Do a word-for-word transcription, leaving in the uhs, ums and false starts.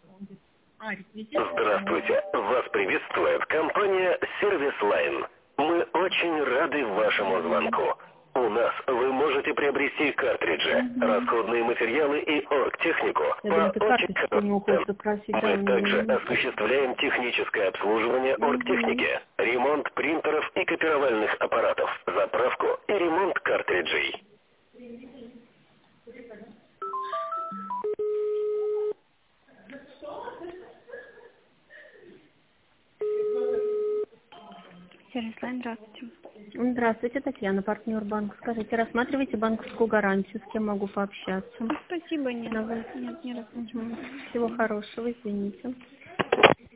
Здравствуйте. Вас приветствует компания Service Line. Мы очень рады вашему звонку. У нас вы можете приобрести картриджи, расходные материалы и оргтехнику по очень хорошим ценам. Мы также осуществляем техническое обслуживание оргтехники, ремонт принтеров и копировальных аппаратов, заправку и ремонт картриджей. Сервис Лайн, здравствуйте. Здравствуйте, Татьяна, партнер банка. Скажите, рассматриваете банковскую гарантию, с кем могу пообщаться? Спасибо, нет. Давай. Нет, не рассматриваю. Угу. Всего хорошего, извините.